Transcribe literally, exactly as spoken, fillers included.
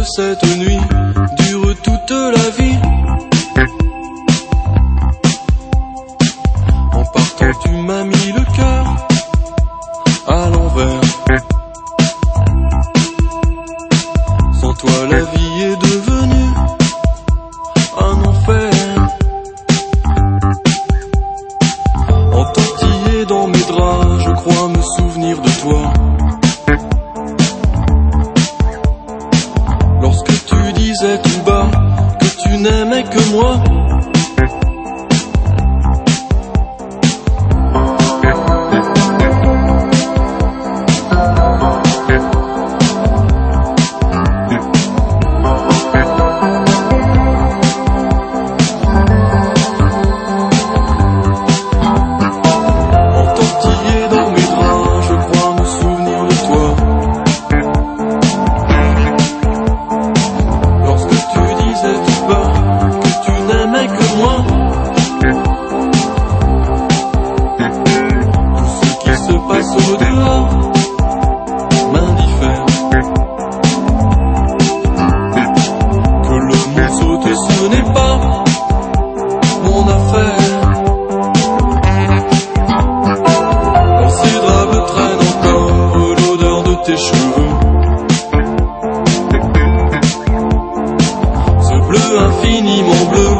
cette nuit dure toute la vie. En partant tu m'as mis le cœur à l'envers. Sans toi la vie est devenue un enfer. Entortillé dans mes draps, je crois me souvenir de toi. Lorsque tu disais tout bas que tu n'aimais que moi. Au dehors m'indiffère. Que le monde saute, ce n'est pas mon affaire. Dans ces draps traîne encore l'odeur de tes cheveux. Ce bleu infiniment bleu